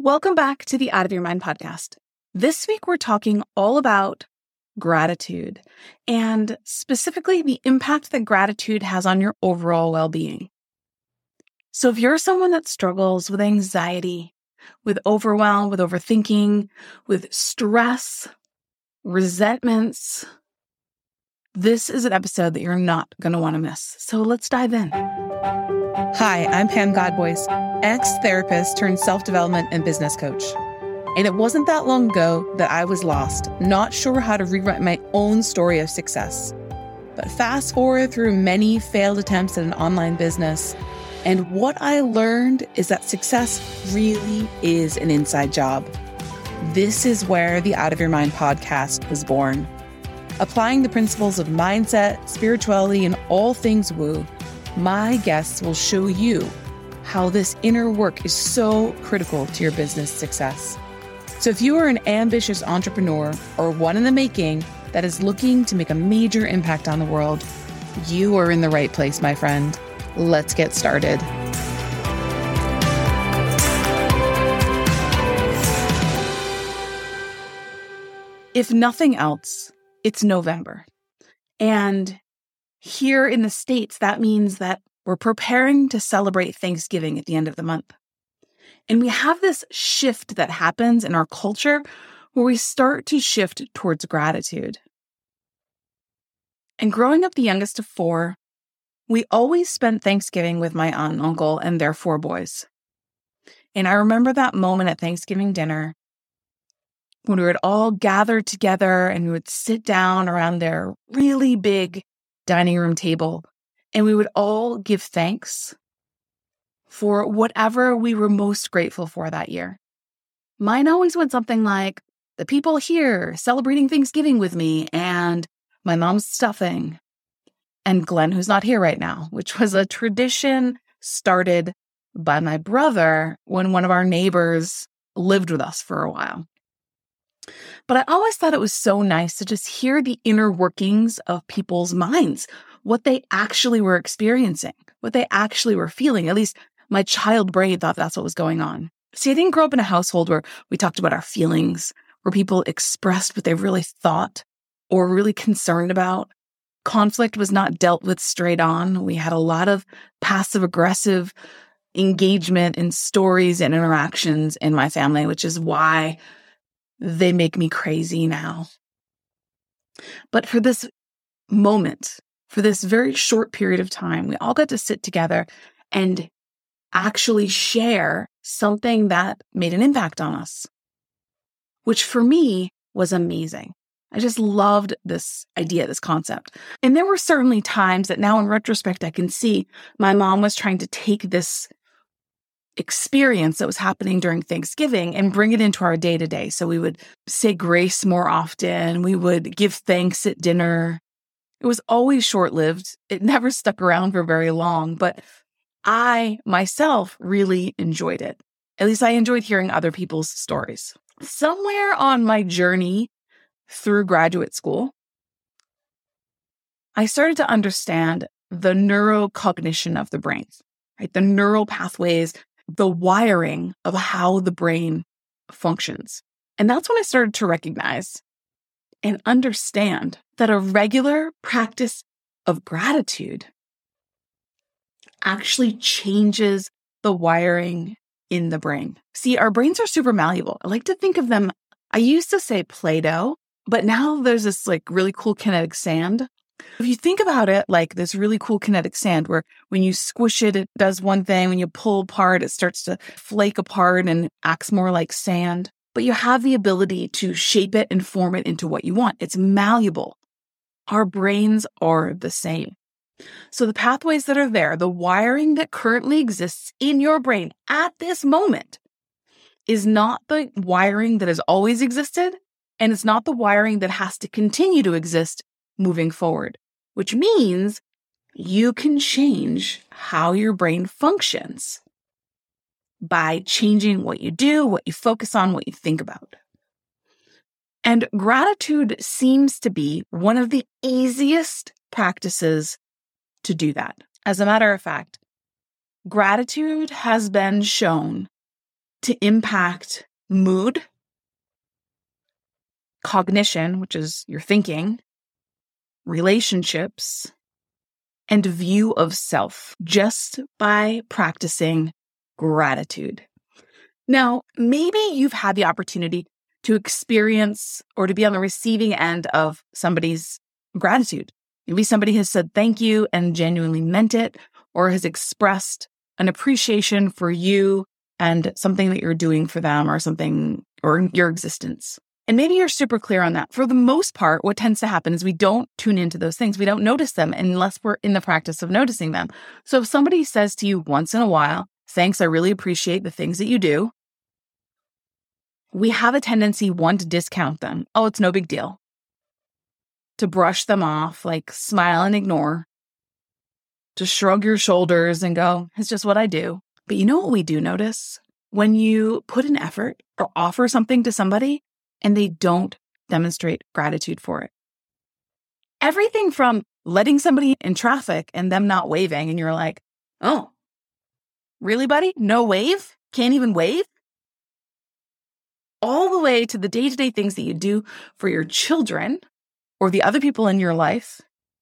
Welcome back to the Out of Your Mind podcast. This week, we're talking all about gratitude and specifically the impact that gratitude has on your overall well-being. So if you're someone that struggles with anxiety, with overwhelm, with overthinking, with stress, resentments, this is an episode that you're not going to want to miss. So let's dive in. Hi, I'm Pam Godboys, ex-therapist turned self-development and business coach. And it wasn't that long ago that I was lost, not sure how to rewrite my own story of success. But fast forward through many failed attempts at an online business, and what I learned is that success really is an inside job. This is where the Out of Your Mind podcast was born. Applying the principles of mindset, spirituality, and all things woo, my guests will show you how this inner work is so critical to your business success. So if you are an ambitious entrepreneur or one in the making that is looking to make a major impact on the world, you are in the right place, my friend. Let's get started. If nothing else, it's November. And here in the States, that means that we're preparing to celebrate Thanksgiving at the end of the month. And we have this shift that happens in our culture where we start to shift towards gratitude. And growing up the youngest of four, we always spent Thanksgiving with my aunt and uncle and their four boys. And I remember that moment at Thanksgiving dinner when we would all gather together and we would sit down around their really big dining room table, and we would all give thanks for whatever we were most grateful for that year. Mine always went something like, the people here celebrating Thanksgiving with me, and my mom's stuffing, and Glenn, who's not here right now, which was a tradition started by my brother when one of our neighbors lived with us for a while. But I always thought it was so nice to just hear the inner workings of people's minds, what they actually were experiencing, what they actually were feeling. At least my child brain thought that's what was going on. See, I didn't grow up in a household where we talked about our feelings, where people expressed what they really thought or really concerned about. Conflict was not dealt with straight on. We had a lot of passive-aggressive engagement in stories and interactions in my family, which is why they make me crazy now. But for this moment, for this very short period of time, we all got to sit together and actually share something that made an impact on us, which for me was amazing. I just loved this idea, this concept. And there were certainly times that now in retrospect, I can see my mom was trying to take this experience that was happening during Thanksgiving and bring it into our day-to-day. So we would say grace more often. We would give thanks at dinner. It was always short-lived. It never stuck around for very long, but I myself really enjoyed it. At least I enjoyed hearing other people's stories. Somewhere on my journey through graduate school, I started to understand the neurocognition of the brain, right? The neural pathways, the wiring of how the brain functions. And that's when I started to recognize and understand that a regular practice of gratitude actually changes the wiring in the brain. See, our brains are super malleable. I like to think of them, I used to say Play-Doh, but now there's this like really cool kinetic sand. If you think about it like this really cool kinetic sand where when you squish it, it does one thing. When you pull apart, it starts to flake apart and acts more like sand. But you have the ability to shape it and form it into what you want. It's malleable. Our brains are the same. So the pathways that are there, the wiring that currently exists in your brain at this moment is not the wiring that has always existed, and it's not the wiring that has to continue to exist moving forward, which means you can change how your brain functions by changing what you do, what you focus on, what you think about. And gratitude seems to be one of the easiest practices to do that. As a matter of fact, gratitude has been shown to impact mood, cognition, which is your thinking, relationships, and view of self just by practicing gratitude. Now, maybe you've had the opportunity to experience or to be on the receiving end of somebody's gratitude. Maybe somebody has said thank you and genuinely meant it, or has expressed an appreciation for you and something that you're doing for them or something, or your existence. And maybe you're super clear on that. For the most part, what tends to happen is we don't tune into those things. We don't notice them unless we're in the practice of noticing them. So if somebody says to you once in a while, thanks, I really appreciate the things that you do, we have a tendency, one, to discount them. Oh, it's no big deal. To brush them off, like smile and ignore. To shrug your shoulders and go, it's just what I do. But you know what we do notice? When you put an effort or offer something to somebody and they don't demonstrate gratitude for it. Everything from letting somebody in traffic and them not waving, and you're like, oh, really, buddy? No wave? Can't even wave? All the way to the day-to-day things that you do for your children or the other people in your life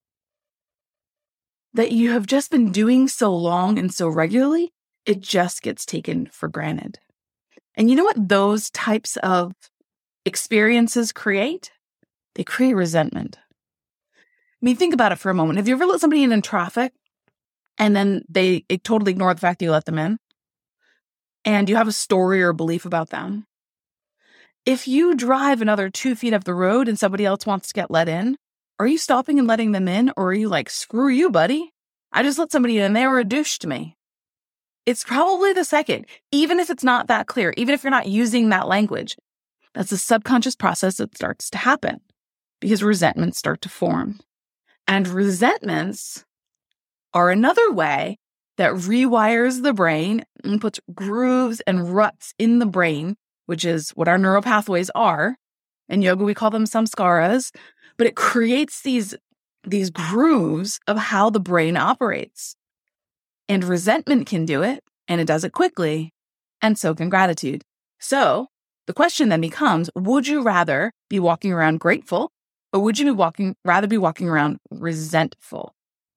that you have just been doing so long and so regularly, it just gets taken for granted. And you know what those types of experiences create? They create resentment. I mean, think about it for a moment. Have you ever let somebody in traffic and then they totally ignore the fact that you let them in? And you have a story or a belief about them? If you drive another 2 feet up the road and somebody else wants to get let in, are you stopping and letting them in? Or are you like, screw you, buddy? I just let somebody in and they were a douche to me. It's probably the second, even if it's not that clear, even if you're not using that language. That's a subconscious process that starts to happen because resentments start to form. And resentments are another way that rewires the brain and puts grooves and ruts in the brain, which is what our neural pathways are. In yoga, we call them samskaras, but it creates these grooves of how the brain operates. And resentment can do it, and it does it quickly, and so can gratitude. So the question then becomes, would you rather be walking around grateful, or would you rather be walking around resentful?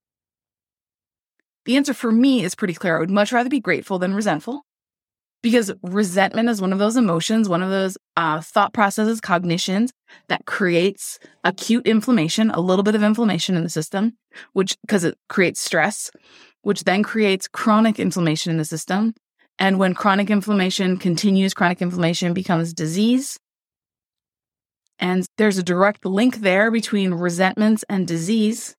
The answer for me is pretty clear. I would much rather be grateful than resentful, because resentment is one of those emotions, one of those thought processes, cognitions that creates acute inflammation, a little bit of inflammation in the system, because it creates stress, which then creates chronic inflammation in the system. And when chronic inflammation continues, chronic inflammation becomes disease. And there's a direct link there between resentments and disease.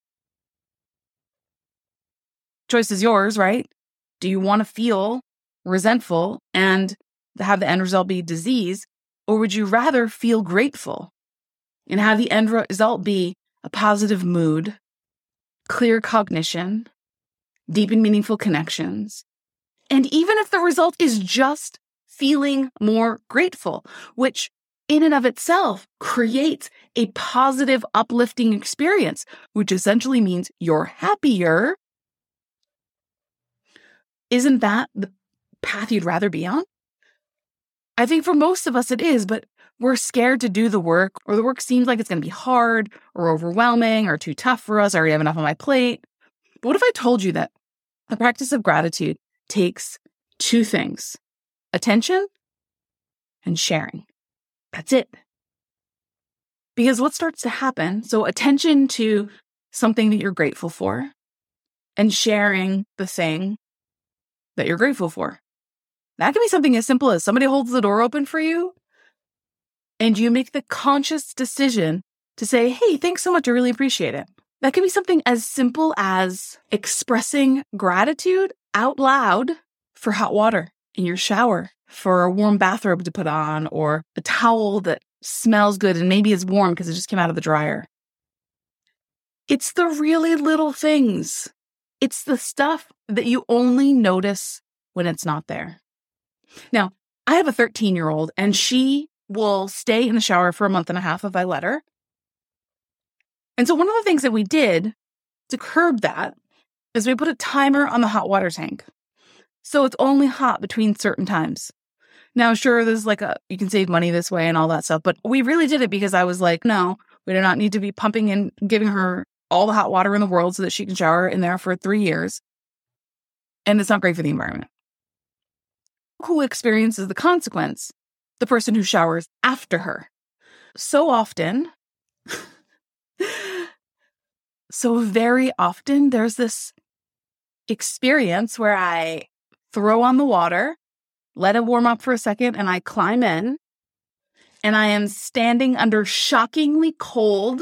Choice is yours, right? Do you want to feel resentful and have the end result be disease? Or would you rather feel grateful and have the end result be a positive mood, clear cognition, deep and meaningful connections? And even if the result is just feeling more grateful, which in and of itself creates a positive, uplifting experience, which essentially means you're happier, isn't that the path you'd rather be on? I think for most of us it is, but we're scared to do the work, or the work seems like it's going to be hard or overwhelming or too tough for us. I already have enough on my plate. But what if I told you that the practice of gratitude takes two things: attention and sharing? That's it. Because what starts to happen, so attention to something that you're grateful for and sharing the thing that you're grateful for. That can be something as simple as somebody holds the door open for you and you make the conscious decision to say, hey, thanks so much, I really appreciate it. That can be something as simple as expressing gratitude out loud for hot water in your shower, for a warm bathrobe to put on, or a towel that smells good and maybe is warm because it just came out of the dryer. It's the really little things. It's the stuff that you only notice when it's not there. Now, I have a 13-year-old and she will stay in the shower for a month and a half if I let her. And so one of the things that we did to curb that is we put a timer on the hot water tank. So it's only hot between certain times. Now, sure, there's like you can save money this way and all that stuff, but we really did it because I was like, no, we do not need to be pumping in, giving her all the hot water in the world so that she can shower in there for 3 years. And it's not great for the environment. Who experiences the consequence? The person who showers after her. So very often, there's this experience where I throw on the water, let it warm up for a second, and I climb in, and I am standing under shockingly cold,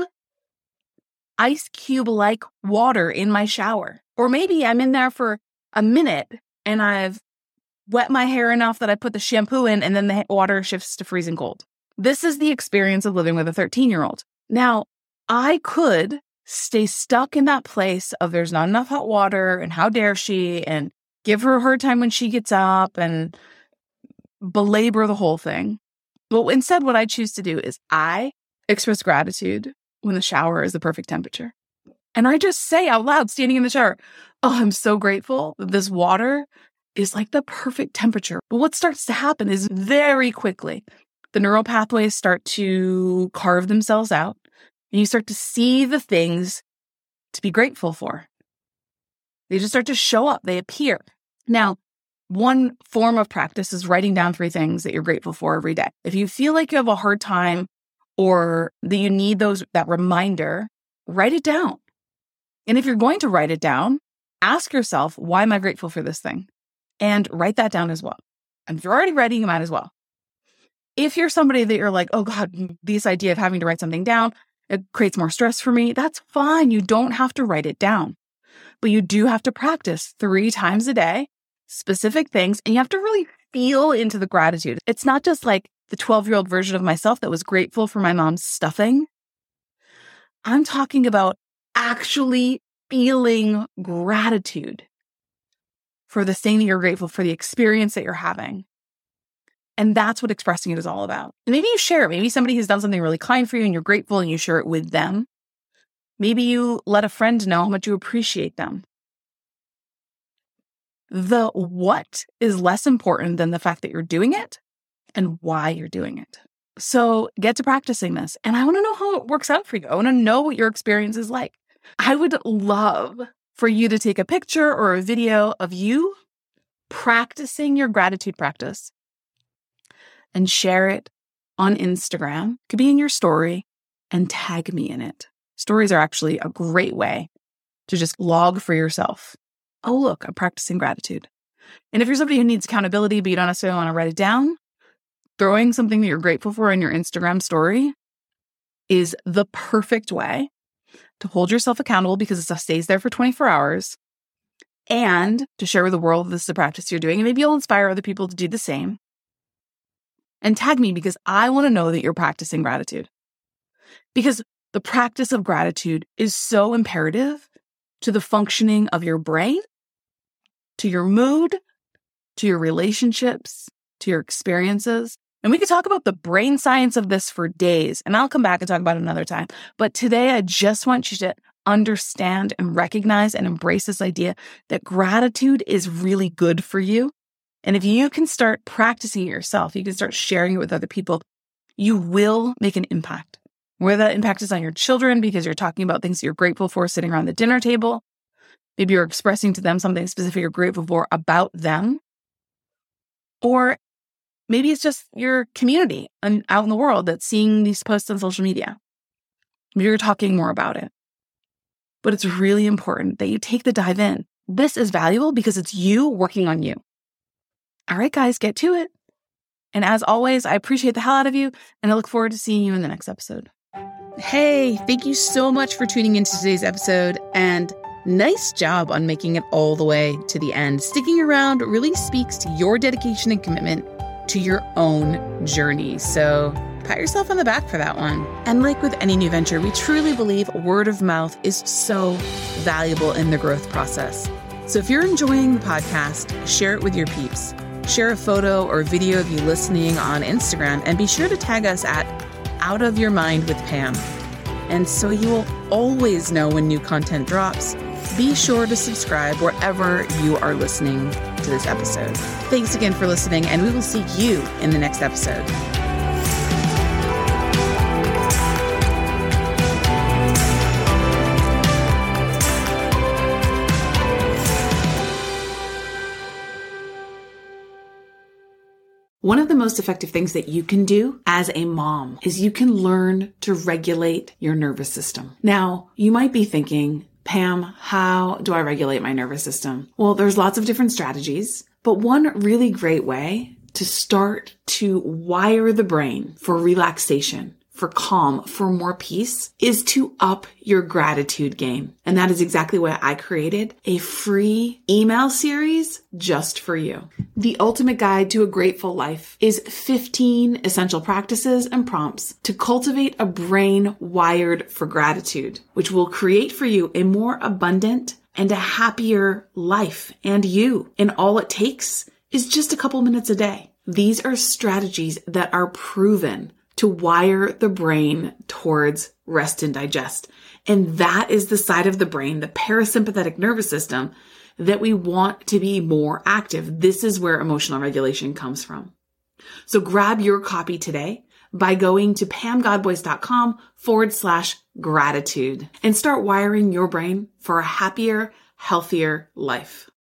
ice cube-like water in my shower. Or maybe I'm in there for a minute, and I've wet my hair enough that I put the shampoo in, and then the water shifts to freezing cold. This is the experience of living with a 13-year-old. Now, I could stay stuck in that place of there's not enough hot water, and how dare she, and give her a hard time when she gets up, and belabor the whole thing. But instead, what I choose to do is I express gratitude when the shower is the perfect temperature. And I just say out loud, standing in the shower, oh, I'm so grateful that this water is like the perfect temperature. But what starts to happen is very quickly, the neural pathways start to carve themselves out, and you start to see the things to be grateful for. They just start to show up. They appear. Now, one form of practice is writing down 3 things that you're grateful for every day. If you feel like you have a hard time or that you need that reminder, write it down. And if you're going to write it down, ask yourself, why am I grateful for this thing? And write that down as well. And if you're already writing, you might as well. If you're somebody that you're like, oh God, this idea of having to write something down, it creates more stress for me, that's fine. You don't have to write it down. But you do have to practice 3 times a day, specific things, and you have to really feel into the gratitude. It's not just like the 12-year-old version of myself that was grateful for my mom's stuffing. I'm talking about actually feeling gratitude for the thing that you're grateful for, the experience that you're having. And that's what expressing it is all about. And maybe you share it. Maybe somebody has done something really kind for you and you're grateful and you share it with them. Maybe you let a friend know how much you appreciate them. The what is less important than the fact that you're doing it and why you're doing it. So get to practicing this. And I want to know how it works out for you. I want to know what your experience is like. I would love for you to take a picture or a video of you practicing your gratitude practice and share it on Instagram. It could be in your story, and tag me in it. Stories are actually a great way to just log for yourself. Oh, look, I'm practicing gratitude. And if you're somebody who needs accountability, but you don't necessarily want to write it down, throwing something that you're grateful for in your Instagram story is the perfect way to hold yourself accountable because it stays there for 24 hours and to share with the world this is a practice you're doing. And maybe you'll inspire other people to do the same. And tag me because I want to know that you're practicing gratitude. Because the practice of gratitude is so imperative to the functioning of your brain, to your mood, to your relationships, to your experiences. And we could talk about the brain science of this for days, and I'll come back and talk about it another time. But today, I just want you to understand and recognize and embrace this idea that gratitude is really good for you. And if you can start practicing it yourself, you can start sharing it with other people, you will make an impact. Whether that impact is on your children because you're talking about things that you're grateful for sitting around the dinner table. Maybe you're expressing to them something specific you're grateful for about them. Or maybe it's just your community and out in the world that's seeing these posts on social media. Maybe you're talking more about it. But it's really important that you take the dive in. This is valuable because it's you working on you. All right, guys, get to it. And as always, I appreciate the hell out of you, and I look forward to seeing you in the next episode. Hey, thank you so much for tuning into today's episode, and nice job on making it all the way to the end. Sticking around really speaks to your dedication and commitment to your own journey. So pat yourself on the back for that one. And like with any new venture, we truly believe word of mouth is so valuable in the growth process. So if you're enjoying the podcast, share it with your peeps. Share a photo or video of you listening on Instagram, and be sure to tag us at Out of Your Mind with Pam. And so you will always know when new content drops, be sure to subscribe wherever you are listening to this episode. Thanks again for listening, and we will see you in the next episode. One of the most effective things that you can do as a mom is you can learn to regulate your nervous system. Now, you might be thinking, Pam, how do I regulate my nervous system? Well, there's lots of different strategies, but one really great way to start to wire the brain for relaxation, for calm, for more peace is to up your gratitude game. And that is exactly why I created a free email series just for you. The Ultimate Guide to a Grateful Life is 15 essential practices and prompts to cultivate a brain wired for gratitude, which will create for you a more abundant and a happier life and you. And all it takes is just a couple minutes a day. These are strategies that are proven to wire the brain towards rest and digest. And that is the side of the brain, the parasympathetic nervous system, that we want to be more active. This is where emotional regulation comes from. So grab your copy today by going to pamgodboys.com/gratitude and start wiring your brain for a happier, healthier life.